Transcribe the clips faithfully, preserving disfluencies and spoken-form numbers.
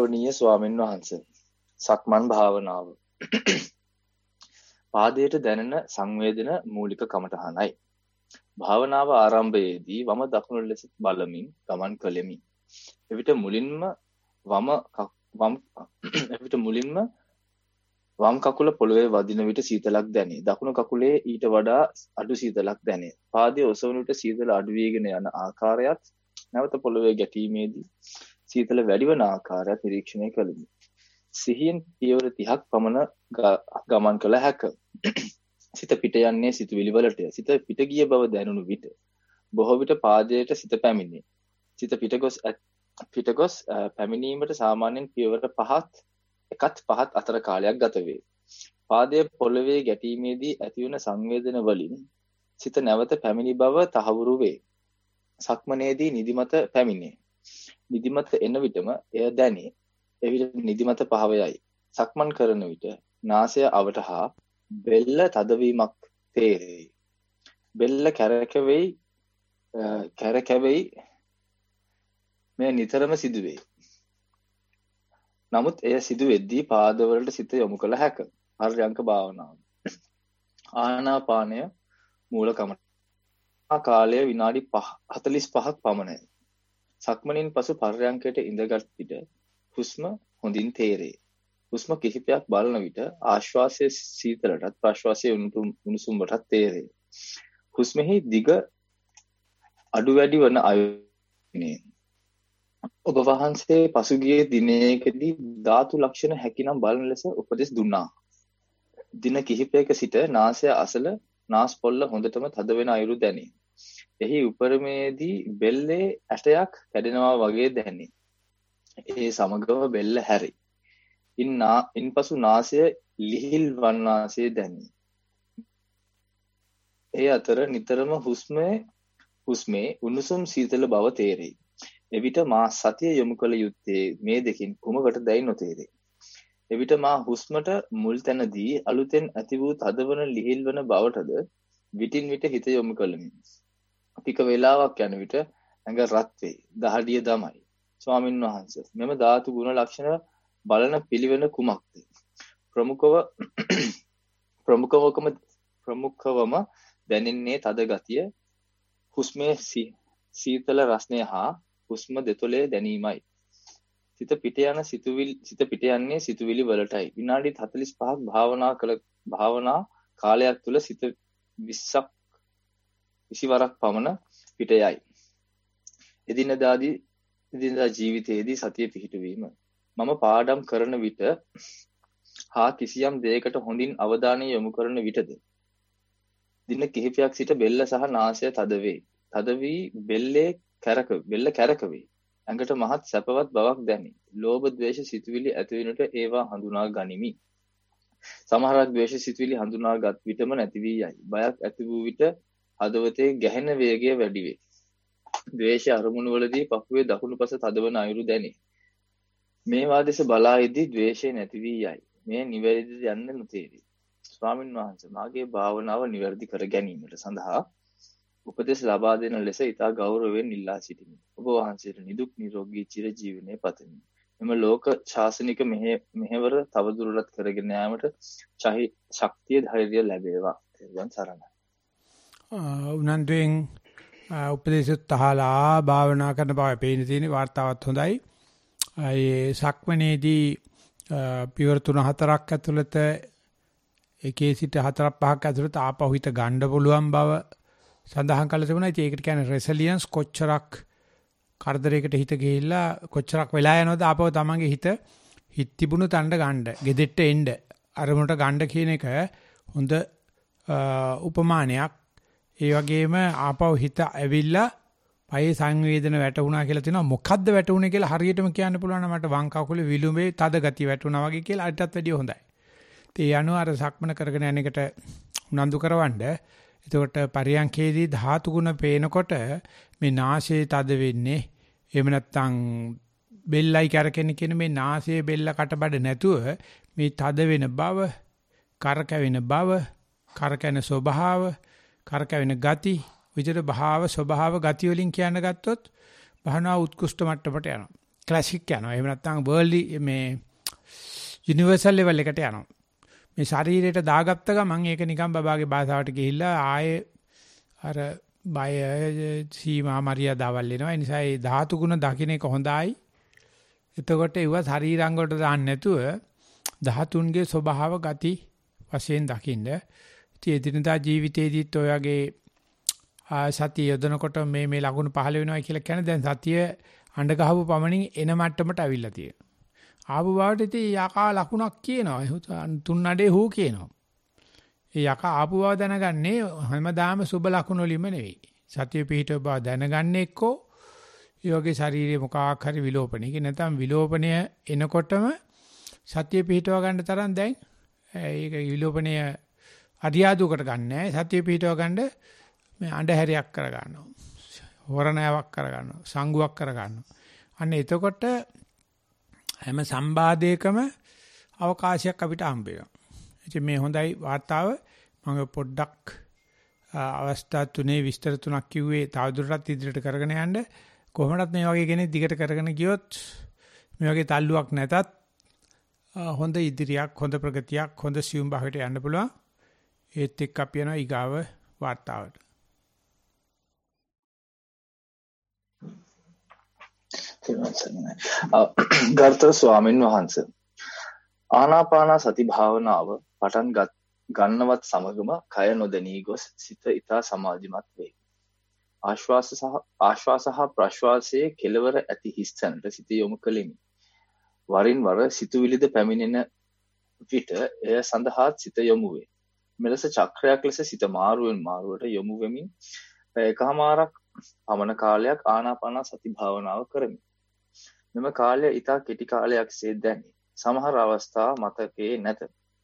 ගෞරවනීය ස්වාමින් වහන්සේ සක්මන් භාවනාව පාදයට දැනෙන සංවේදන මූලික කමඨහනයි. භාවනාව ආරම්භයේදී වම දකුණු ලෙස බලමින් ගමන් කළෙමි. එවිට මුලින්ම වම වම් එවිට මුලින්ම වම් කකුල පොළවේ වදින විට සීතලක් දැනේ. දකුණු කකුලේ ඊට වඩා අඩු සීතලක් දැනේ. පාදයේ ඔසවන විට සීතල අඩු වීගෙන යන ආකාරයත් නැවත පොළවේ ගැටීමේදී සීතල වැඩි වන ආකාරයත් නිරීක්ෂණය කළෙමි. සිහියෙන් පියවර තිහක් පමණ ගමන් කළ හැක. සිත පිට යන්නේ සිතුවිලි වලටය. සිත පිට ගිය බව දැනුණු විට බොහෝ විට පාදයට සිත පැමිණේ. සිත පිට ගොස් පිට ගොස් පැමිණීමට සාමාන්‍යයෙන් පියවර පහත් එකත් පහත් අතර කාලයක් ගත වේ. පාදයේ පොළවේ ගැටීමේදී ඇතිවන සංවේදන වලින් සිත නැවත පැමිණි බව තහවුරු වේ. සක්මනේදී නිදිමත පැමිණේ. නිදිමත එන විටම එය දැනේ. එවිට නිදිමත පහවයයි. සක්මන් කරන විට නාසය අවට හා බෙල්ල තදවීමක් තේරෙයි. බෙල්ල කැරකෙවෙයි කැරකෙවෙයි මේ නිතරම සිදුවේ. නමුත් එය සිදු වෙද්දී පාදවලට සිත යොමු කළ හැක. පර්යංක භාවනාව. ආනාපානය මූලකම. ආ කාලය විනාඩි හතළිස් පහක් පමණයි. සක්මනින් පසු පර්යංකයට ඉඳගත් විට හුස්ම හොඳින් තේරේ. හුස්ම කිහිපයක් බලන විට ආශ්වාසයේ සීතලටත් ප්‍රශ්වාසයේ උණුසුමටත් තේරේ. හුස්මෙහි දිග අඩු වැඩි වන අයුනේ. ඔබ වහන්සේ පසුගිය දිනයකදී ධාතු ලක්ෂණ හැකිනම් බලන ලෙස උපදෙස් දුන්නා. දින කිහිපයක සිට නාසය අසල නාස් පොල්ල හොඳටම තද වෙන අයුරු දැනේ. එහි උපරිමයේදී බෙල්ලේ ඇටයක් කැඩෙනවා වගේ දැනේ. ඒ සමගම බෙල්ල හැරේ. ඉන් ඉන්පසු නාසය ලිහිල් වන්නාසේ දැනේ. ඒ අතර නිතරම හුස්මේ හුස්මේ උණුසුම් සීතල බව තේරේ. එවිට මා සතිය යොමු කළ යුත්තේ මේ දෙකින් කුමකටදයි නොතේරේ. එවිට මා හුස්මට මුල් තැනදී අලුතෙන් ඇති වූ තදවන ලිහිල් වන බවටද විටින් විට හිත යොමු කළෙමි. ටික වේලාවක් යන විට ඇඟ රත් වේ. දහඩිය දමයි. ස්වාමින් වහන්සේ මෙම ධාතු ගුණ ලක්ෂණ බලන පිළිවෙල කුමක්ද? ප්‍රමුඛව ප්‍රමුඛවකම ප්‍රමුඛවම දැනෙන්නේ තද ගතිය, හුස්මේ සීතල රසණය හා හුස්ම දෙතොලේ දැනීමයි. සිත පිට යන සිතුවිලි සිත පිට යන්නේ සිතුවිලි වලටයි. විනාඩි හතළිස් පහක් භාවනා කළ භාවනා කාලයක් තුල සිත විස්සක් විසිවරක් පමණ පිට යයි. එදිනදාදී එදිනදා ජීවිතයේදී සතිය පිහිටුවීම මම පාඩම් කරන විට හා කිසියම් දෙයකට හොඳින් අවධානය යොමු කරන විටද දින කිහිපයක් සිට බෙල්ල සහ නාසය තද වේ. තද වී බෙල්ලේ කැරක බෙල්ල කැරක වේ. ඇඟට මහත් සැපවත් බවක් දැනේ. ලෝභ ද්වේෂ සිතුවිලි ඇති වෙනට ඒවා හඳුනා ගනිමි. සමහරක් ද්වේෂ සිතුවිලි හඳුනාගත් විටම නැති වී යයි. බයක් ඇති වූ විට හදවතේ ගැහෙන වේගය වැඩි වේ. ද්වේෂ අරමුණු වලදී පපුවේ දකුණු පස තදවන අයුරු දැනේ. මේවා දෙස බලා ඉදී ද්වේෂය නැති වී යයි. මේ නිවැරදිද යන්න නොතේරේ. ස්වාමින් වහන්සේ මාගේ භාවනාව නිවැරදි කර ගැනීමට සඳහා උපදෙස් ලබා දෙන ලෙස ඉතා ගෞරවයෙන් ඉල්ලා සිටිමි. ඔබ වහන්සේට නිදුක් නිරෝගී චිරජීවනයේ පතමි. මෙම ලෝක ශාසනික මෙහෙවර තවදුරටත් කරගෙන යාමට ශක්තිය ධෛර්යය ලැබේවා. එවන් සරණයි. උනන්දුවෙන් උපදේශත් අහලා භාවනා කරන බව පේන තියෙන වார்த்தාවත් හොඳයි. ඒ සක්මනේදී පියවර තුන හතරක් ඇතුළත එකේ සිට හතරක් පහක් ඇතුළත ආපහු හිත ගන්න පුළුවන් බව සඳහන් කළ තිබුණා. ඉතින් ඒකට කියන්නේ රෙසිලියන්ස්. කොච්චරක් කරදරයකට හිත ගිහිල්ලා කොච්චරක් වෙලා යනවද ආපහු තමන්ගේ හිත හිත තිබුණු තණ්ඩ ගන්න, ගෙදෙට්ට එන්න, අරමුණට ගන්න කියන එක හොඳ උපමානයක්. ඒ වගේම ආපහු හිත ඇවිල්ලා පයේ සංවේදන වැටුණා කියලා තියෙනවා. මොකද්ද වැටුනේ කියලා හරියටම කියන්න පුළුවන් නම් මට වම් කකුලේ විලුඹේ තද ගතිය වැටුණා වගේ කියලා අරටත් වැඩිය හොඳයි. ඒ අනුව අර සක්මන කරගෙන යන එකට උනන්දු කරවන්න. එතකොට පරියන්කේදී ධාතු ගුණ පේනකොට මේ නාසයේ තද වෙන්නේ, එහෙම නැත්නම් බෙල්ලයි කරකෙන්නේ කියන මේ නාසයේ බෙල්ල කටබඩ නැතුව මේ තද වෙන බව, කරකැවෙන බව, කරකැවෙන ස්වභාව, කරකැවෙන ගති, විතර භාව ස්වභාව ගති වලින් කියන්න ගත්තොත් භාවනා උත්කෘෂ්ඨ මට්ටමට යනවා. ක්ලාසික් යනවා. එහෙම නැත්නම් වර්ල්ඩ් මේ යුනිවර්සල් ලෙවල් එකට යනවා. මේ ශරීරයට දාගත්ත ගමන් ඒක නිකන් බබාගේ භාෂාවට ගිහිල්ලා ආයේ අර බය සීමා මරියාදාවල් එනවා. ඒ නිසා මේ ධාතු ගුණ දකින්න එක හොඳයි. එතකොට ඒව ශරීරාංග වලට දාන්න නැතුව ධාතුන්ගේ ස්වභාව ගති වශයෙන් දකින්න. ඉතින් එදිනදා ජීවිතේදීත් ඔය වගේ සතිය යොදනකොට මේ මේ ලකුණු පහළ වෙනවා කියලා කියන්නේ දැන් සතිය අඬ ගහපු පමණින් එන මට්ටමට අවිල්ලා තියෙනවා. ආපු බවට ඉතින් යකා ලකුණක් කියනවා. තුන් නඩේ හූ කියනවා. ඒ යකා ආපු බව දැනගන්නේ හැමදාම සුබ ලකුණු වලින්ම නෙවෙයි. සතිය පිහිටව බව දැනගන්නේ එක්කෝ ඒ වගේ ශාරීරික මොකක් හරි විලෝපණයක නැත්නම් විලෝපණය එනකොටම සතිය පිහිටව ගන්න තරම් දැන් ඒක විලෝපණය අරියාදුකට ගන්න නැහැ. සතිය පිහිටව ගන්න මේ අඬහැරයක් කර ගන්නවා. හොරණාවක් කර ගන්නවා. සංගුවක් කර ගන්නවා. අන්න එතකොට හැම සම්බාධයකම අවකාශයක් අපිට හම්බ වෙනවා. ඉතින් මේ හොඳයි වාර්තාව. මම පොඩ්ඩක් අවස්ථා තුනේ විස්තර තුනක් කිව්වේ තවදුරටත් ඉදිරියට කරගෙන යන්න. කොහොමදත් මේ වගේ කෙනෙක් දිගට කරගෙන ගියොත් මේ වගේ තල්ලුවක් නැතත් හොඳ ඉදිරියක්, හොඳ ප්‍රගතියක්, හොඳ සියුම් භාවයට යන්න පුළුවන්. ඒත් එක්ක අපි යනවා ඊගාව වාර්තාවට. ගරුතර ස්වාමීන් වහන්සේ, ආනාපාන සති භාවනාව පටන් ගන්නවත් සමගම කය නොදැනී ගොස් සිත ඊතා සමාධිමත් වේ. ආශ්වාස සහ ආශ්වාස සහ ප්‍රශ්වාසයේ කෙලවර ඇති හිස්තැනට සිත යොමු කෙලිමි. වරින් වර සිතුවිලිද පැමිණෙන විට එය සඳහා සිත යොමු වේ. මෙලෙස චක්‍රයක් ලෙස සිත මාරුවෙන් මාරුවට යොමු වෙමින් එකමාරක් පමණ කාලයක් ආනාපාන සති භාවනාව කරමි. මෙම කාලය ඊටා කෙටි කාලයක් සේ දැනේ. සමහර අවස්ථා මතකයේ නැත.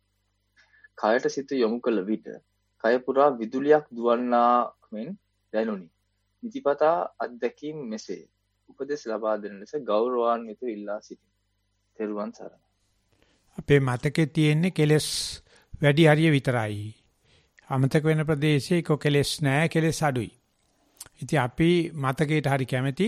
කයට සිත යොමු කළ විට කය පුරා විදුලියක් දුවන්නාක් මෙන් දැනුනි. නිතිපතා අත්දැකීම් මෙසේ. උපදෙස් ලබා දෙන ලෙස ගෞරවාන්විතව ඉල්ලා සිටිමි. තෙරුවන් සරණයි. අපේ මතකයේ තියෙන්නේ කෙලස් වැඩි හරිය විතරයි. අමතක වෙන ප්‍රදේශයේ කො කෙලස් නැහැ, කෙලස් අඩුයි. ඉතින් අපි මතකයට හරි කැමැති.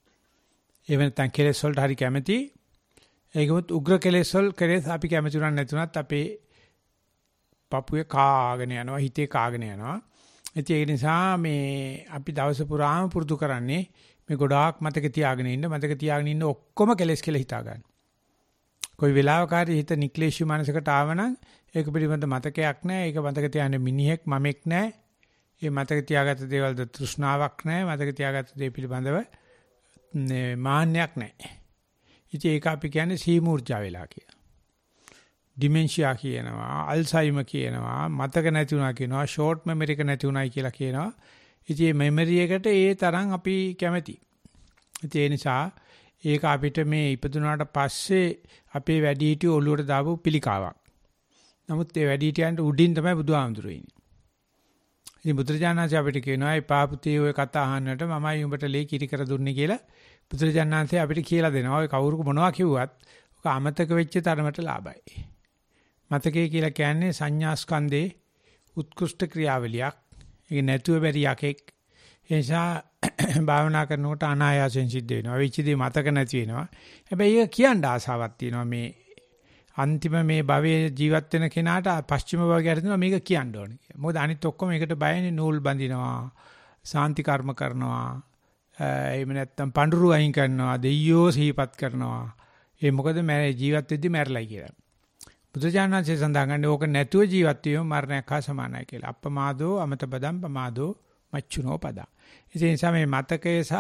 ඒ වෙනතන් කෙලස් වලට හරි කැමැති. ඒකමුත් උග්‍ර කෙලස් වල කෙලස් අපි කැමති උනත් නැතුණත් අපේ පපුවේ කාගෙන යනවා, හිතේ කාගෙන යනවා. ඉතින් ඒ නිසා මේ අපි දවස පුරාම පුරුදු කරන්නේ මේ ගොඩාක් මතක තියාගෙන ඉන්න, මතක තියාගෙන ඉන්න ඔක්කොම කෙලස් කියලා හිතා ගන්න. කොයි වෙලාවක හරි හිත නික්ලේශී මනසකට ආවනම් ඒක පිළිබඳ මතකයක් නැහැ. ඒක මතක තියාගන්න මිනිහෙක් මමෙක් නැහැ. ඒ මතක තියාගත්ත දේවල්ද තෘෂ්ණාවක් නැහැ. මතක තියාගත්ත දේ පිළිබඳව මාන්නයක් නැහැ. ඉතින් ඒක අපි කියන්නේ සීමුර්ජා වෙලා කියලා. ඩිමෙන්ෂියා කියනවා, අල්සයිමර් කියනවා, මතක නැති වුණා කියනවා, ෂෝට් මෙමරි එක නැති වුණායි කියලා කියනවා. ඉතින් මේ මෙමරි එකට ඒ තරම් අපි කැමති. ඉතින් ඒ නිසා ඒක අපිට මේ ඉපදුනාට පස්සේ අපේ වැඩිහිටියෝ ඔළුවට දාපු පිළිකාවක්. නමුත් ඒ වැඩිහිටියන්ට උඩින් තමයි බුදුහාමුදුරුවෝ ඉන්නේ. ඉතින් බුදුරජාණන්සේ අපිට කියනවා එපා පුතේ ඔය කතා අහන්නට මමයි උඹට ලේ කිරි කර දුන්නේ කියලා බුදුරජාණන්සේ අපිට කියලා දෙනවා. ඔය කවුරු මොනවා කිව්වත් ඔක අමතක වෙච්ච තරමට ලාභයි. මතකයේ කියලා කියන්නේ සංඥා ස්කන්ධේ උත්කෘෂ්ඨ ක්‍රියාවලියක්. ඒක නැතුව බැරි යකෙක්. ඒ නිසා භාවනා කරනකොට අනායාසයෙන් සිද්ධ වෙනවා. වෙච්චදී මතක නැති වෙනවා. හැබැයි ඒක කියන්න ආසාවක් තියෙනවා. මේ අන්තිම මේ භවයේ ජීවත් වෙන කෙනාට පස්චිම භවයට යනවා මේක කියන්න ඕනේ කියලා. මොකද අනිත් ඔක්කොම ඒකට බයනේ, නූල් බඳිනවා, සාන්ති කර්ම කරනවා, එහෙම නැත්නම් පඳුරු අයින් කරනවා, දෙයියෝ සිහිපත් කරනවා. ඒ මොකද මම ජීවත් වෙද්දි මැරලයි කියලා. බුදුජානනාංශය සඳහන් කරන්නේ ඕක නැතුව ජීවත් වීම මරණයක් හා සමානයි කියලා. අප්පමාදෝ අමත පදම් පමාදෝ මච්චුනෝ පදා. ඒ නිසා මේ මතකය සහ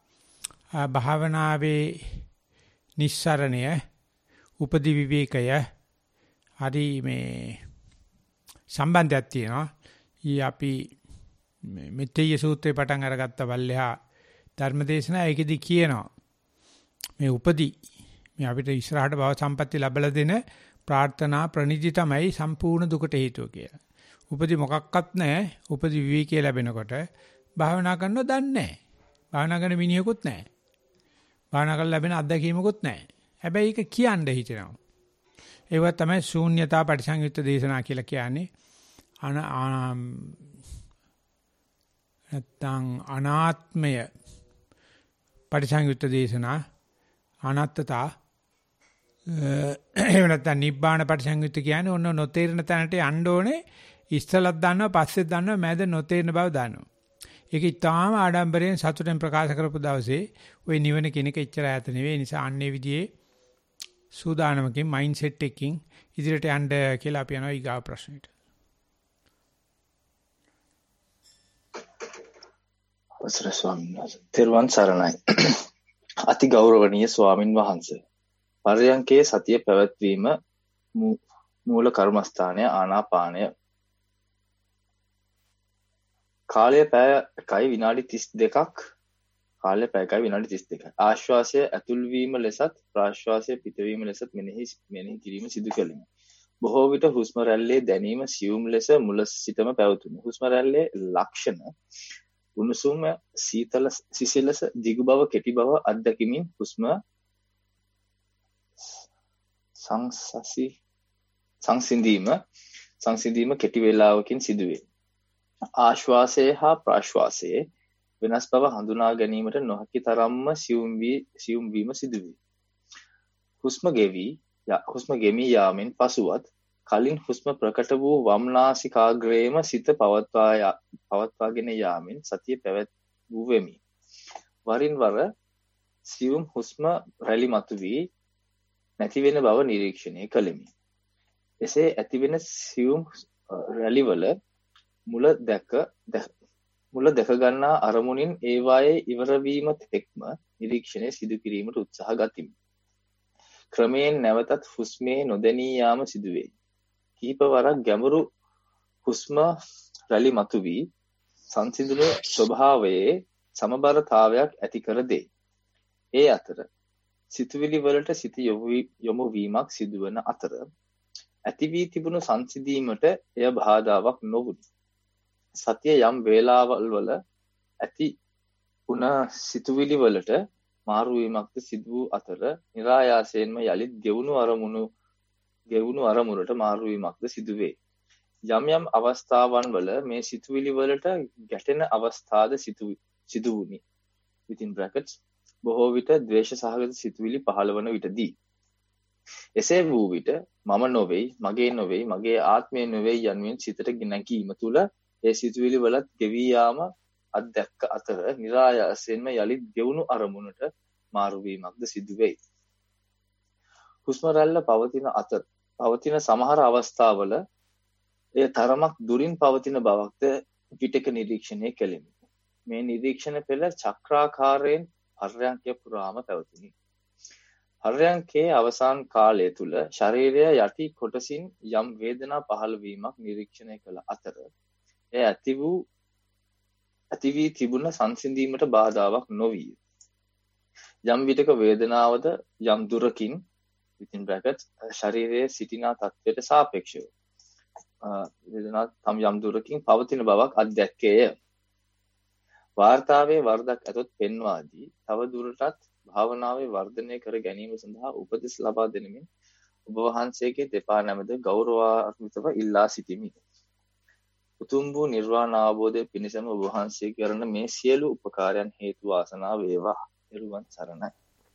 භාවනාවේ නිස්සරණය, උපදි විවේකය හරි මේ සම්බන්ධයක් තියෙනවා. ඊ අපි මෙතේ සූත්‍රේ පටන් අරගත්ත බල්ලෙහා ධර්මදේශනා ඒකෙදි කියනවා මේ උපදි මේ අපිට ඉස්සරහට භව සම්පatti ලැබලා දෙන ප්‍රාර්ථනා ප්‍රනිධි තමයි සම්පූර්ණ දුකට හේතුව කියලා. උපදි මොකක්වත් නැහැ. උපදි විවේකී ලැබෙනකොට භාවනා කරනව දන්නේ නැහැ. භාවනා කරන මිනිහෙකුත් නැහැ. භාවනා කරලා ලැබෙන අත්දැකීමකුත් නැහැ. හැබැයි ඒක කියන්න හිතෙනවා. ඒවා තමයි ශූන්‍යතා පරිසංයුක්ත දේශනා කියලා කියන්නේ. නැත්තම් අනාත්මය පරිසංයුක්ත දේශනා. අනත්තතා එහෙම නැත්නම් නිබ්බාන පටිසංයුත්ත කියන්නේ ඔන්න නොතේරෙන තැනට යන්න ඕනේ. ඉස්සලක් දන්නවා පස්සෙත් දන්නවා මැද නොතේරෙන බව දන්නවා. ඒක ඊටාම ආඩම්බරයෙන් සතුටෙන් ප්‍රකාශ කරපු දවසේ ওই නිවන කෙනෙක් එච්චර ඈත නෙවෙයි. නිසා අන්නේ විදිහේ සූදානමකින් මයින්ඩ් සෙට් එකකින් ඉදිරියට යන්න කියලා අපි යනවා ඊගා ප්‍රශ්නෙට. අවසර ස්වාමීන් වහන්සේ. තෙරුවන් සරණයි. අති ගෞරවනීය ස්වාමින් වහන්සේ. පර්යංකේ සතිය පැවැත්වීම මූල කර්මස්ථානය ආනාපානය. කාලය පැය එකයි විනාඩි තිස් දෙකක් කාලය පැය එකයි විනාඩි තිස් දෙකයි. ආශ්වාසය ඇතුල් වීම ලෙසත් ප්‍රාශ්වාසය පිටවීම ලෙසත් මෙනෙහි මෙනෙහි කිරීම සිදු කෙලිමි. බොහෝ විට හුස්ම රැල්ලේ දැනීම සියුම් ලෙස මුල සිටම පැවතුණි. හුස්ම රැල්ලේ ලක්ෂණ උණුසුම සීතල සිසිලස දිගු බව කෙටි බව අත්දැකීමින් හුස්ම සංසසි සංසිඳීම සංසිඳීම කෙටි වේලාවකින් සිදුවේ. ආශ්වාසයේ හා ප්‍රාශ්වාසයේ වෙනස් බව හඳුනා ගැනීමට නොහැකි තරම්ම සියුම් වී සියුම් වීම සිදුවේ. හුස්ම ගෙවි හුස්ම ගෙමී යාමෙන් පසුවත් කලින් හුස්ම ප්‍රකට වූ වම් නාසිකාග්‍රේම සිත පවත්වා පවත්වාගෙන යාමෙන් සතිය පැවැත් වූ වෙමි. වරින් වර සියුම් හුස්ම රැලි මතුවී නැති වෙන බව නිරීක්ෂණය කළෙමි. එසේ ඇතිවෙන සියුම් රැලිවල මුල දැක මුල දැක ගන්නා අරමුණින් ඒවායේ ඉවර වීම තෙක්ම නිරීක්ෂණය සිදු කිරීමට උත්සාහ ගතිමි. ක්‍රමයෙන් නැවතත් හුස්මේ නොදැනී යාම සිදුවේ. කීප වරක් ගැඹුරු හුස්ම රැලි මතුවී සංසිඳුණු ස්වභාවයේ සමබරතාවයක් ඇති කර දෙයි. ඒ අතර සිතුවිලි වලට සිත යොමු වීමක් සිදුවන අතර ඇති වී තිබුණු සංසිඳීමට එය බාධාවක් නොවුනි. සතිය යම් වේලාවල් වල ඇති උන සිතුවිලි වලට මාරු වීමක්ද සිදු වූ අතර નિરાයාසයෙන්ම යලිත් ගෙවුණු අරමුණු ගෙවුණු අරමුණට මාරු වීමක්ද සිදුවේ. යම් යම් අවස්ථාවන් වල මේ සිතුවිලි වලට ගැටෙන අවස්ථාද සිදු වුනි. within brackets බොහෝ විට ද්වේෂ සහගත සිතුවිලි පහළවන විටදී. එසේ වූ විට මම නොවේයි, මගේ නොවේයි, මගේ ආත්මය නොවේයි යනුවෙන් සිතට නැගීම තුල ඒ සිතුවිලි වලත් ගෙවී යාම අත්දැක්ක අතර નિરાයාසයෙන්ම යලිත් ගෙවුණු අරමුණට මාරු වීමක්ද සිදු වෙයි. හුස්ම රැල්ල පවතින අතර පවතින සමහර අවස්ථාවල එය තරමක් දුරින් පවතින බවක්ද විටක නිරීක්ෂණය කෙලිමි. මේ නිරීක්ෂණ පෙළ චක්‍රාකාරයෙන් පර්යංකය පුරාම පැවතුණි. පර්යංකයේ අවසාන කාලය තුල ශරීරය යටි කොටසින් යම් වේදනා පහළ වීමක් නිරීක්ෂණය කළ අතර එය ඇති වූ ඇති වී තිබුණ සංසිඳීමට බාධාවක් නොවිය. යම් විටක වේදනාවද යම් දුරකින් within brackets ශරීරයේ සිටිනා තත්ත්වයට සාපේක්ෂව වේදනාව තම යම් දුරකින් පවතින බවක් අත්දැක්කේය. වාර්තාවේ වරදක් ඇතොත් පෙන්වා දී තව දුරටත් භාවනාවේ වර්ධනය කර ගැනීම සඳහා උපදෙස් ලබා දෙනමින් ඔබ වහන්සේගේ දෙපා නැමද ගෞරවාන්විතව ඉල්ලා සිටිමි. උතුම් වූ නිර්වාණ අවබෝධය පිණිසම ඔබ වහන්සේ කරන මේ සියලු උපකාරයන් හේතු වාසනා වේවා. නිර්වාණ සරණයි.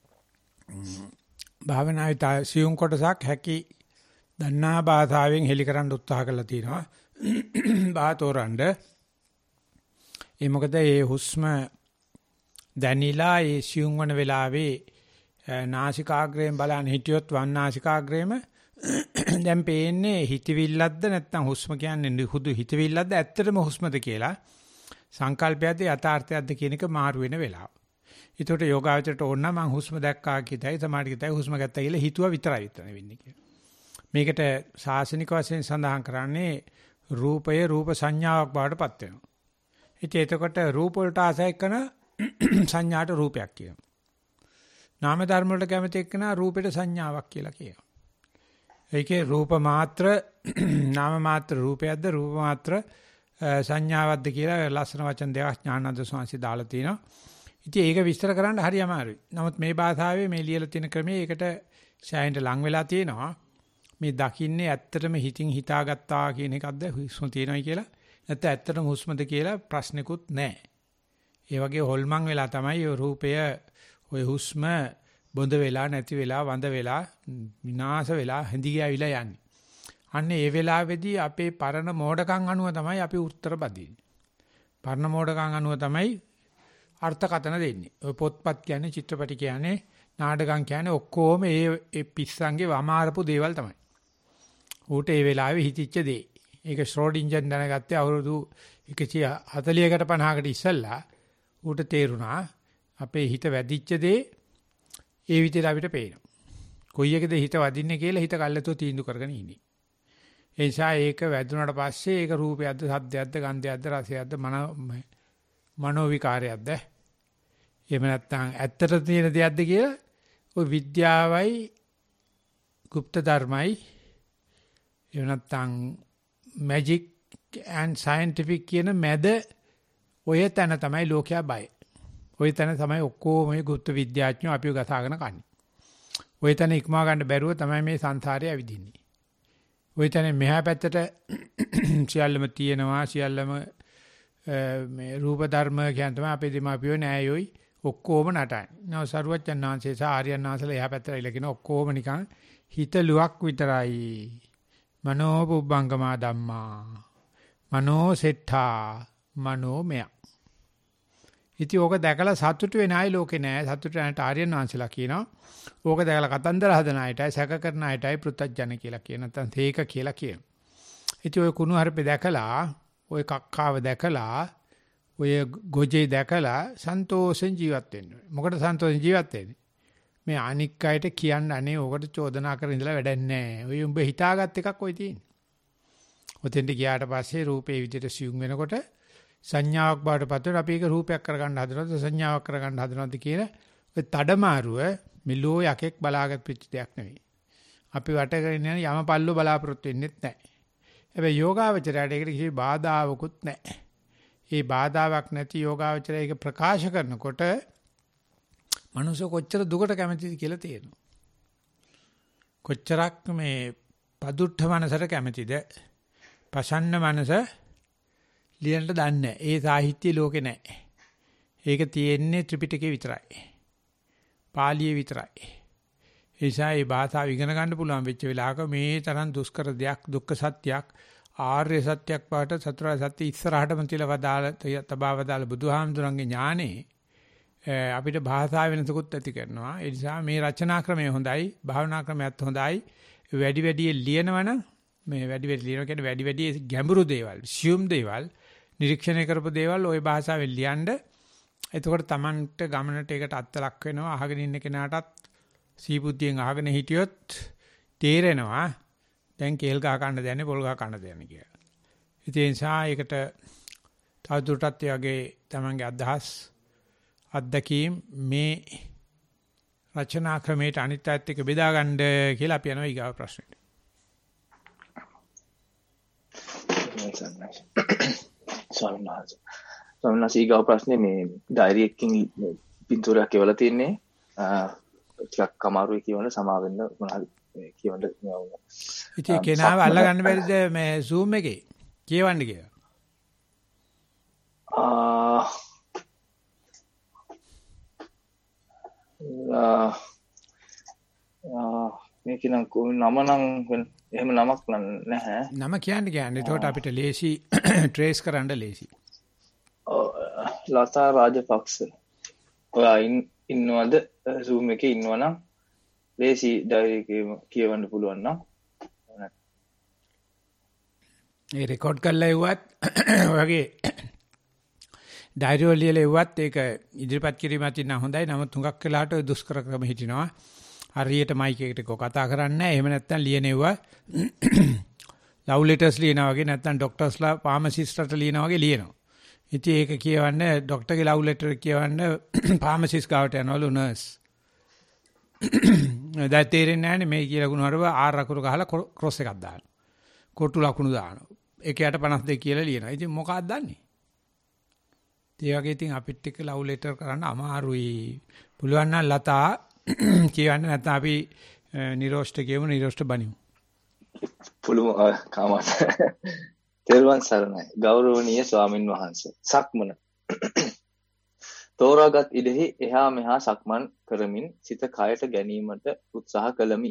භාවනාවේ සියුම් කොටසක් හැකි දන්නා භාෂාවෙන් හෙලි කරන්න උත්සාහ කරලා තියෙනවා. බාතෝරඬ ඒ මොකද ඒ හුස්ම දැනිලා ඒ සියුම් වන වෙලාවේ නාසිකාග්‍රයෙන් බලන්න හිටියොත් වම් නාසිකාග්‍රේම දැන් පේන්නේ හිතවිල්ලක්ද නැත්නම් හුස්ම කියන්නේ හුදු හිතවිල්ලක්ද ඇත්තටම හුස්මද කියලා සංකල්පයක්ද යථාර්ථයක්ද කියන එක මාරු වෙන වෙලාව. ඒකට යෝගාවචරයට ඕන නම් මං හුස්ම දැක්කා කියතයි සමාධි කියතයි හුස්ම ගත්තා කියලා හිතුවා විතරයි විතර වෙන්නේ කියලා. මේකට සාසනික වශයෙන් සඳහන් කරන්නේ රූපය රූප සංඥාවක් බවට පත් වෙනවා. ඉතින් එතකොට රූප වලට ආසයි කරන සංඥාට රූපයක් කියනවා. නාම ධර්ම වලට කැමති එක්කන රූපෙට සංඥාවක් කියලා කියනවා. ඒකේ රූප මාත්‍ර නාම මාත්‍ර රූපයක්ද රූප මාත්‍ර සංඥාවක්ද කියලා ලස්සන වචන දෙකක් ඥානන්ද ස්වාමීන් දාලා තිනවා. ඉතින් ඒක විස්තර කරන්න හරි අමාරුයි. නමුත් මේ භාෂාවේ මේ ලියලා තියෙන ක්‍රමයේ ඒකට ඡායෙන්ට ලං වෙලා තියෙනවා. මේ දකින්නේ ඇත්තටම හිතින් හිතාගත්තා කියන එකක්ද හුස්ම තියෙනවයි කියලා. නැත්නම් ඇත්තටම හුස්මද කියලා ප්‍රශ්නෙකුත් නැහැ. ඒ වගේ හොල්මන් වෙලා තමයි ඔය රූපය ඔය හුස්ම බොඳ වෙලා නැති වෙලා වඳ වෙලා විනාශ වෙලා හැඳි ගෑවිලා යන්නේ. අන්න ඒ වෙලාවේදී අපේ පරණ මෝඩකම් අනුව තමයි අපි උත්තර බදින්නේ. පරණ මෝඩකම් අනුව තමයි අර්ථකථන දෙන්නේ. ඔය පොත්පත් කියන්නේ චිත්‍රපටි කියන්නේ නාටකම් කියන්නේ ඔක්කොම ඒ ඒ පිස්සන්ගේ වමාරපු දේවල් තමයි. ඌට ඒ වෙලාවේ හිතිච්ච දේ. ඒක ශ්‍රෝඩින්ජර් දැනගත්තේ අවුරුදු එකසිය හතළිහකට පනහකට ඉස්සෙල්ලා. ඌට තේරුණා අපේ හිත වැදිච්ච දේ ඒ විදිහට අපිට පේනවා. කොයි එකද හිත වදින්නේ කියලා හිත කල්ලාතෝ තීන්දුව කරගෙන ඉන්නේ. ඒ නිසා ඒක වැදුනට පස්සේ ඒක රූපයක්ද සද්දයක්ද ගන්ධයක්ද රසයක්ද මන මනෝ විකාරයක්ද එහෙම නැත්නම් ඇත්තට තියෙන දෙයක්ද කියලා ඔය විද්‍යාවයි গুপ্ত ධර්මයි එහෙම නැත්නම් මැජික් and scientific කියන මැද ඔය තැන තමයි ලෝකයා බය. ඔය තැන තමයි ඔක්කොම මේ গুপ্ত විද්‍යාඥයෝ අපිව ගසාගෙන කන්නේ. ඔය තැන ඉක්මවා ගන්න බැරුව තමයි මේ සංසාරේ ඇවිදින්නේ. ඔය තැන මෙහා පැත්තට සියල්ලම තියෙනවා සියල්ලම මේ රූප ධර්ම කියන තමයි අපේ දෙමාපියෝ නෑයෝයි ඔක්කොම නටන්නේ. නෝ සරුවච්චන් වහන්සේ සහ ආර්යයන් වහන්සේලා එහා පැත්තට ඉලකින ඔක්කොම නිකන් හිතලුවක් විතරයි. මනෝ පුබ්බංගමා ධම්මා. මනෝ සෙට්ඨා මනෝමය. ඉතින් ඕක දැකලා සතුටු වෙන අය ලෝකේ නෑ. සතුටු වෙනට ආර්යයන් වහන්සේලා කියනවා. ඕක දැකලා කතන්දර හදන අයටයි සැක කරන අයටයි පෘථජ්ජන කියලා කියන නැත්නම් තේක කියලා කියන. ඉතින් ඔය කුණු හරපේ දැකලා ඔය කක්කාව දැකලා ඔය ගොජේ දැකලා සන්තෝෂෙන් ජීවත් වෙන්න ඕනේ. මොකටද සන්තෝෂෙන් ජීවත් වෙන්නේ? මේ අනික් අයට කියන්න අනේ ඕකට චෝදනා කරගෙන ඉඳලා වැඩක් නැහැ. ඔය උඹ හිතාගත් එකක් ඔය තියෙන්නේ. ඔතෙන්ට ගියාට පස්සේ රූපේ විදිහට සියුම් වෙනකොට සංඥාවක් බවට පත් වෙන අපි ඒක රූපයක් කරගන්න හදනවද සංඥාවක් කරගන්න හදනවද කියන ඔය තඩමාරුව මිලෝ යකෙක් බලාගත් පිච්ච දෙයක් නෙවෙයි. අපි වටගෙන යන යම පල්ලෝ බලාපොරොත්තු වෙන්නෙත් නැහැ. හැබැයි යෝගාවචරයට ඒකට කිසි බාධාවකුත් නැහැ. ඒ බාධාවක් නැති යෝගාවචරය ඒක ප්‍රකාශ කරනකොට මනුෂ්‍ය කොච්චර දුකට කැමතිද කියලා තේරෙනවා. කොච්චරක් මේ පදුට්ඨ මනසට කැමතිද? පසන්න මනස ලියන්න දන්නේ ඒ සාහිත්‍ය ලෝකේ නැහැ. ඒක තියෙන්නේ ත්‍රිපිටකේ විතරයි. පාලියේ විතරයි. ඒ නිසා මේ භාෂාව ඉගෙන ගන්න පුළුවන් වෙච්ච වෙලාවක මේ තරම් දුෂ්කර දෙයක් දුක්ඛ සත්‍යයක් ආර්ය සත්‍යයක් බවට චතුරාර්ය සත්‍ය ඉස්සරහටම තියලා වදාළ තබා වදාළ බුදුහාමුදුරන්ගේ ඥානේ අපිට භාෂාව වෙනසකුත් ඇති කරනවා. ඒ නිසා මේ රචනා ක්‍රමය හොඳයි, භාවනා ක්‍රමයත් හොඳයි. වැඩි වැඩි ලියනවනම් මේ වැඩි වැඩි ලියනවා කියන්නේ වැඩි වැඩි ගැඹුරු දේවල්, සියුම් දේවල්, නිරීක්ෂණය කරපු දේවල් ওই භාෂාවෙන් ලියන්න. එතකොට Tamanට ගමනට ඒකට අත්ලක් වෙනවා. අහගෙන ඉන්න කෙනාටත් සීබුද්ධියෙන් අහගෙන හිටියොත් තේරෙනවා දැන් කේල් ගහ කන්න දෙන්නේ පොල් ගහ කන්න දෙන්නේ කියලා. ඒ නිසා ඒකට තවදුරටත් ඒ වගේ Tamanගේ අදහස් අත්දැකීම් මේ රචනා ක්‍රමයට අනිත් අයත් එක්ක බෙදා ගන්න කියලා අපි යනවා ඊගාව ප්‍රශ්නෙට. ස්වාමීන් වහන්සේ. ස්වාමීන් වහන්සේ ඊගාව ප්‍රශ්නේ මේ ඩයරි එකකින් පින්තූරයක් කියවලා තියෙන්නේ ටිකක් අමාරුයි කියවන සමාවෙන්න මොනවාද කියවන්න නෑ. ඉතින් කෙනාව අල්ල ගන්න බැරිද මේ Zoom එකේ කියවන්න කියලා? ආ ආ මේක නම් නම නම් එහෙම නමක් නැහැ. නම කියන්න කියන්නේ. ඒකට අපිට ලේසි ට්‍රේස් කරන්න ලේසි. ලතා රාජපක්ෂ. ඔයා ඉන්නවද Zoom එකේ ඉන්නවනම් ලේසි ඩයරි එකේ කියවන්න පුළුවන් නම්. ඒ රෙකෝඩ් කරලා ඉවුවත් ඔයගේ ඩයරි වල ලියලා ඉවුවත් ඒක ඉදිරිපත් කිරීමත් ඉන්න හොඳයි. නමුත් හුඟක් වෙලාවට ඔය දුෂ්කර ක්‍රම හිටිනවා. හරියට මයික් එකට කතා කරන්නේ නැහැ. එහෙම නැත්නම් ලියනෙවුවා ලව් ලෙටර්ස් ලියනවා වගේ නැත්නම් ડોක්ටර්ස්ලා ෆාමසිස්ට්ලාට ලියනවා වගේ ලියනවා. ඉතින් ඒක කියවන්න ડોක්ටර්ගේ ලව් ලෙටර් කියවන්න ෆාමසිස්ට් ගාවට යනවලු නර්ස්. දැන් තේරෙන්නේ නැහැනේ මේ කියලා ගුණවරව ආර් අකුරු ගහලා ක්‍රොස් එකක් දානවා. කොටු ලකුණු දානවා. එකයට පනස් දෙක කියලා ලියනවා. ඉතින් මොකක්ද දන්නේ? ඒ වගේ ඉතින් අපිත් එක්ක ලව් ලෙටර් කරන්න අමාරුයි. පුළුවන් නම් ලතා කියවන්න නැත්නම් අපි නිරෝෂ්ට කියමු නිරෝෂ්ට බණිමු. පුළුවන් කාමත්. තෙරුවන් සරණයි. ගෞරවනීය ස්වාමින් වහන්සේ. සක්මන. තෝරාගත් ඉඩෙහි එහා මෙහා සක්මන් කරමින් සිත කයට ගැනීමට උත්සාහ කළමි.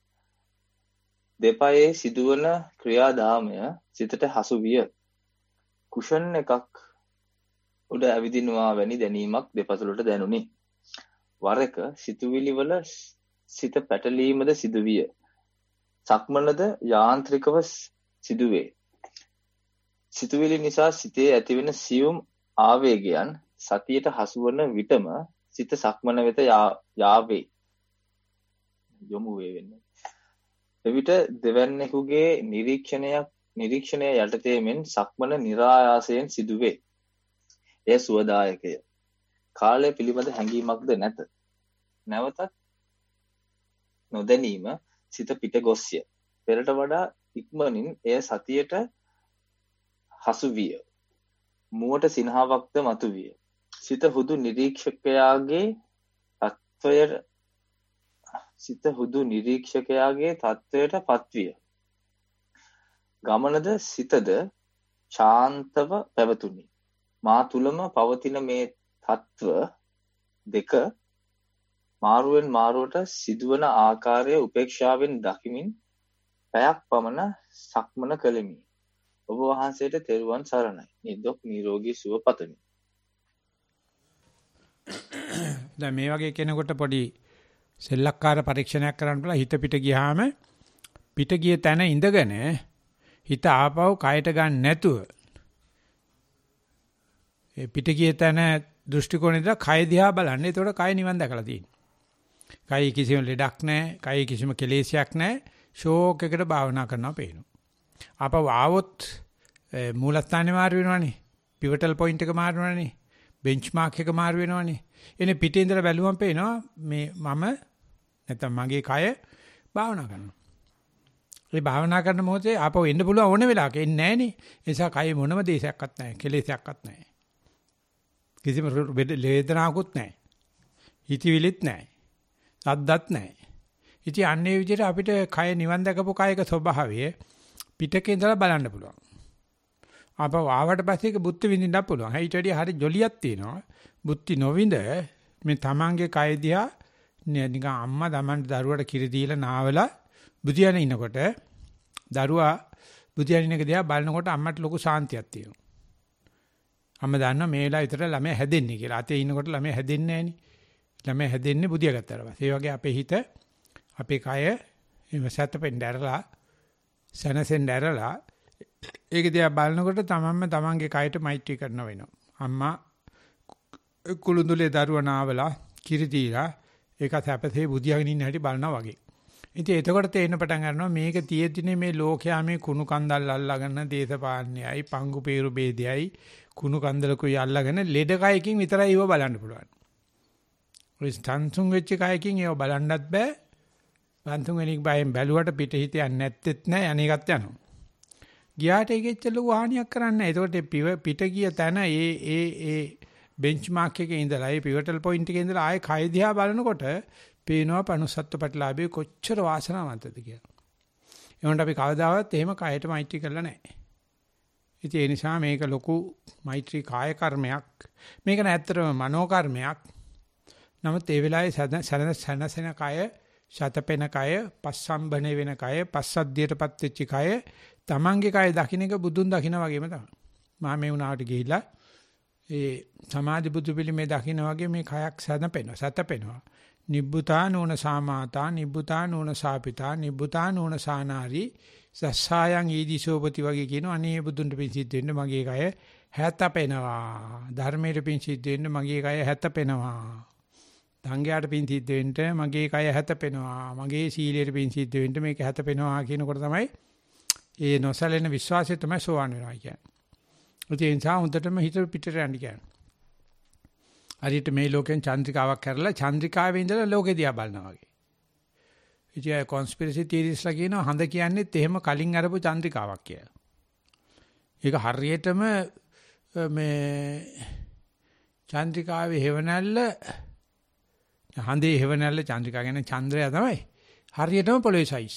දෙපයේ සිදුවන ක්‍රියාදාමය සිතට හසු විය. කුෂන් එකක් උඩ ඇවිදිනවා වැනි දැනීමක් දෙපතුලට දැනුනි. වර එක සිතුවිලි වල සිත පැටලීමද සිදුවිය. සක්මනද යාන්ත්‍රිකව සිදුවේ. සිතුවිලි නිසා සිතේ ඇතිවෙන සියුම් ආවේගයන් සතියට හසුවන විටම සිත සක්මන වෙත යාවේ. යොමු වේ වෙන්නේ. එවිට දෙවැන්නෙකුගේ නිරීක්ෂණයක් නිරීක්ෂණය යටතේ මෙන් සක්මන નિરાයාසයෙන් සිදුවේ. එය සුවදායකය. කාලය පිළිබඳ හැඟීමක්ද නැත. නැවතත් නොදැනීම සිත පිට ගොස්ය. පෙරට වඩා ඉක්මනින් එය සතියට හසු විය. මුවට සිනහාවක්ද මතුවිය. සිත හුදු නිරීක්ෂකයාගේ තත්වයට සිත හුදු නිරීක්ෂකයාගේ තත්වයට පත්විය. ගමනද සිතද ශාන්තව පැවතුණි. මා තුලම පවතින මේ තත්ව දෙක මාරුවෙන් මාරුවට සිදුවන ආකාරය උපේක්ෂාවෙන් දකිමින් පැයක් පමණ සක්මන කළෙමි. ඔබ වහන්සේට තෙරුවන් සරණයි. නිදුක් නිරෝගී සුව පතමි. දැන් මේ වගේ කෙනෙකුට පොඩි සෙල්ලක්කාර පරීක්ෂණයක් කරන්න බලලා හිත පිට ගියාම පිට ගිය තැන ඉඳගෙන හිත ආපහු කයට ගන්න නැතුව ඒ පිට ගිය තැන දෘෂ්ටි කෝණයට කය දිහා බලන්න. එතකොට කය නිවන් දැකලා තියෙනවා. කය කිසිම ලෙඩක් නැහැ. කය කිසිම කෙලෙසයක් නැහැ. ෂෝක් එකට භාවනා කරනවා පේනවා. ආපහු ආවොත් මූලස්ථානේ මාරු වෙනවනේ. පිවටල් පොයින්ට් එක මාරු වෙනවනේ. බෙන්ච්මාර්ක් එක මාරු වෙනවනේ. එනේ පිටේ ඉඳලා බැලුවම පේනවා මේ මම නැත්නම් මගේ කය භාවනා කරනවා. ඒ භාවනා කරන මොහොතේ ආපහු එන්න පුළුවන් ඕන වෙලාවක එන්නේ නැහනේ. ඒ නිසා කය මොනම දේශයක්වත් නැහැ. කෙලෙසයක්වත් නැහැ. කිසිම වේදනාවකුත් නැහැ. හිතවිලිත් නැහැ. සද්දත් නැහැ. ඉතින් අන්නේ විදිහට අපිට කය නිවන් දැකපු කයක ස්වභාවය පිටකේ ඉඳලා බලන්න පුළුවන්. ආපහු ආවට පස්සේ ඒක බුද්ධ විඳින්නත් පුළුවන්. ඒට වැඩිය හරි ජොලියක් තියෙනවා. බුද්ධි නොවිඳ මේ තමන්ගේ කය දිහා නිකන් අම්මා තමන්ට දරුවට කිරි දීලා නාවලා බුදියන ඉනකොට දරුවා බුදියන එක දිහා බලනකොට අම්මට ලොකු සාන්තියක් තියෙනවා. අම්මා දන්නවා මේ වෙලාව විතර ළමයා හැදෙන්නේ කියලා. අතේ ඉනකොට ළමයා හැදෙන්නේ නැහෙනි. ළමයා හැදෙන්නේ බුදිය ගත්තාට පස්සේ. ඒ වගේ අපේ හිත අපේ කය එම සැතපෙන් දැරලා සනසෙන් දැරලා ඒක දිහා බලනකොට තමන්ම තමන්ගේ කයට මෛත්‍රී කරන වෙනවා. අම්මා කුළුඳුලේ දරුවා නාවලා කිරි දීලා ඒක සැපසේ බුදියාගෙන ඉන්න හැටි බලනවා වගේ. ඉතින් එතකොට තේරෙන පටන් ගන්නවා මේක තියෙද්දිනේ මේ ලෝකයා මේ කුණු කන්දල් අල්ලගෙන දේශපාලනයයි පංගු peeru බේදයයි කුණු කන්දලකුයි අල්ලගෙන ලෙඩ කයකින් විතරයි ඒව බලන්න පුළුවන්. ඔය සංසුන් වෙච්ච කයකින් ඒව බලන්නත් බෑ. සංසුන් වෙනික් බයෙන් බැලුවට පිට හිත යන්නේ නැත්තේත් නෑ අනේකත් යනවා. ගියාට ඒකෙච්ච ලොකු හානියක් කරන්නේ නෑ. ඒකට පිට ගිය තැන ඒ ඒ ඒ බෙන්ච්මාර්ක් එකේ ඉඳලා ඒ පිවටල් පොයින්ට් එකේ ඉඳලා ආයේ කය දිහා බලනකොට පේනවා පනුසත්ත්ව ප්‍රතිලාභයේ කොච්චර වාසනාවන්තද කියලා. ඒ වුණාට අපි කවදාවත් එහෙම කයට මෛත්‍රී කරලා නැහැ. ඉතින් ඒ නිසා මේක ලොකු මෛත්‍රී කාය කර්මයක්. මේක නෑතරම මනෝ කර්මයක්. නමුත් ඒ වෙලාවේ සනසන කය, ශතපෙන කය, පස්සම්බනේ වෙන කය, පස්සද්ධියටපත් වෙච්ච කය, තමන්ගේ කය දකින්න එක බුදුන් දකින්න වගේම තමයි. මම මේ උනාට ගිහිල්ලා ඒ සමාධි බුදු පිළිමේ දකින්න වගේ මේ කයක් සැතපෙනවා සැතපෙනවා. නිබ්බුතා නෝන සාමාතා නිබ්බුතා නෝන සාපිතා නිබ්බුතා නෝන සානාරි සස්සායන් ඊදිසෝපති වගේ කියන අනේ බුදුන්ට පිං සිද්ධ වෙන්න මගේ කය හැතපෙනවා. ධර්මයට පිං සිද්ධ වෙන්න මගේ කය හැතපෙනවා. සංඝයාට පිං සිද්ධ වෙන්න මගේ කය හැතපෙනවා. මගේ සීලයට පිං සිද්ධ වෙන්න මේක හැතපෙනවා කියනකොට තමයි ඒ නොසැලෙන විශ්වාසය තමයි සෝවන් වෙනවා කියන්නේ. ඒ නිසා හොඳටම හිත පිටට යන්න කියන්නේ. හරියට මේ ලෝකෙන් චන්ද්‍රිකාවක් කරලා චන්ද්‍රිකාවේ ඉඳලා ලෝකෙ දිහා බලනවා වගේ. ඉතින් කොන්ස්පිරසි තියරිස්ලා කියනවා හඳ කියන්නේත් එහෙම කලින් අරපු චන්ද්‍රිකාවක් කියලා. ඒක හරියටම මේ චන්ද්‍රිකාවේ හේවණල්ල හඳේ හේවණල්ල චන්ද්‍රිකා කියන්නේ චන්ද්‍රය තමයි. හරියටම පොළොවේ සයිස්.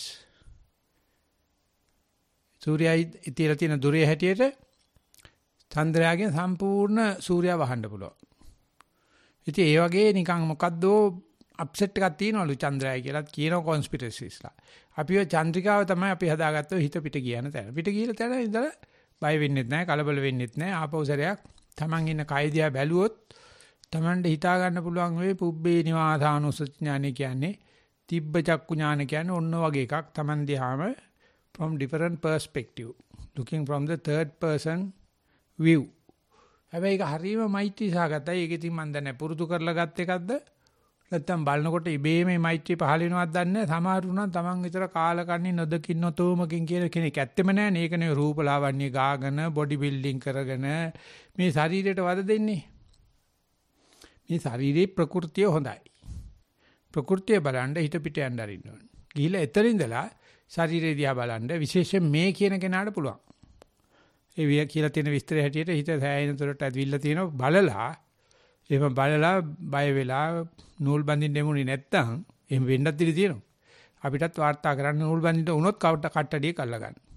සූර්යයි ඉතිලා තියෙන දුරේ හැටියට චන්ද්‍රයාගෙන් සම්පූර්ණ සූර්යයා වහන්න පුළුවන්. ඉතින් ඒ වගේ නිකන් මොකද්ද අප්සෙට් එකක් තියෙනවලු චන්ද්‍රයයි කියලාත් කියනවා කොන්ස්පිරසිස්ලා. අපි ඔය චන්ද්‍රිකාව තමයි අපි හදාගත්තෝ හිත පිට කියන තැන. පිට ගිහලා තැන ඉඳලා බය වෙන්නෙත් නැහැ, කලබල වෙන්නෙත් නැහැ. ආපහු සැරයක් Taman ඉන්න කයිදියා බැලුවොත් Tamanට හිතා ගන්න පුළුවන් වෙයි පුබ්බේ නිවාසානුස්සති ඥානෙ කියන්නේ තිබ්බ චක්කු ඥාන කියන්නේ ඔන්න වගේ එකක්. Taman දිහාම from different perspective, looking from the third person view. හැබැයි ඒක හරීම මෛත්‍රී සහගතයි. ඒක ඉතින් මන් දන්නේ පුරුදු කරලා ගත් එකක්ද නැත්තම් බලනකොට ඉබේම මේ මෛත්‍රී පහළ වෙනවද දන්නේ නැහැ. සමහරු නම් Taman විතර කාලකන්ණි නොදකින් නොතෝමකින් කියන කෙනෙක් ඇත්තෙම නැහැ. මේකනේ රූපලාවන්‍ය ගාගෙන බොඩි බිල්ඩින් කරගෙන මේ ශරීරයට වද දෙන්නේ. මේ ශරීරේ ප්‍රകൃතිය හොඳයි. ප්‍රകൃතිය බලන්න හිත පිට යන්න අරින්න ඕනේ. ගිහිල්ලා එතන ඉඳලා ශරීරය දිහා බලන්න විශේෂයෙන් මේ කියන කෙනාට පුළුවන්. ඒ විය කියලා තියෙන විස්තරය හැටියට හිත සෑයෙන තොරට ඇවිල්ලා තියෙනවා බලලා එහෙම බලලා බය වෙලා නූල් බඳින්න දෙමුනේ නැත්තම් එහෙම වෙන්නත් ඉඩ තියෙනවා. අපිටත් වාර්තා කරන්න නූල් බඳින්න උනොත් කවුට කට්ටඩිය කල්ලා ගන්න.